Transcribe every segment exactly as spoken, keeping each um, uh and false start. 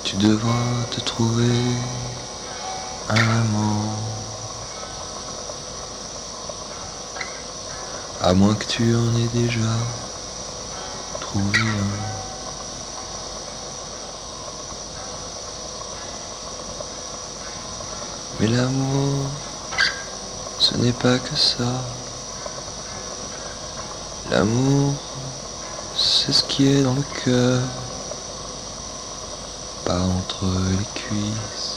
Tu devras te trouver un amant, à moins que tu en aies déjà trouvé un. Mais l'amour, ce n'est pas que ça. L'amour, c'est ce qui est dans le cœur, pas entre les cuisses.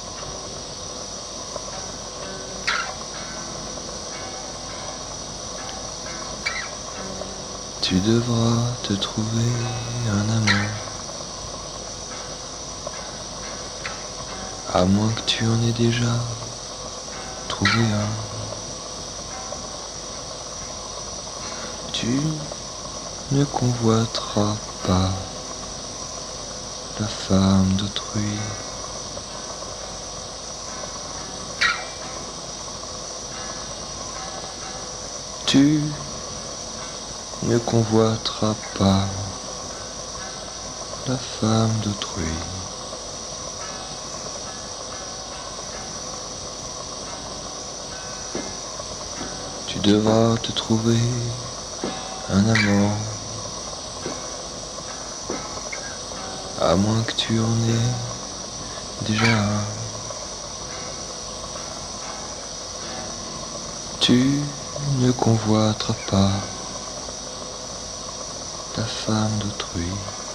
Tu devras te trouver un amant, à moins que tu en aies déjà trouvé un. Tu ne convoiteras pas la femme d'autrui. Tu ne convoiteras pas la femme d'autrui. Tu devras te trouver un amant, à moins que tu en aies déjà un. Tu ne convoiteras pas la femme d'autrui.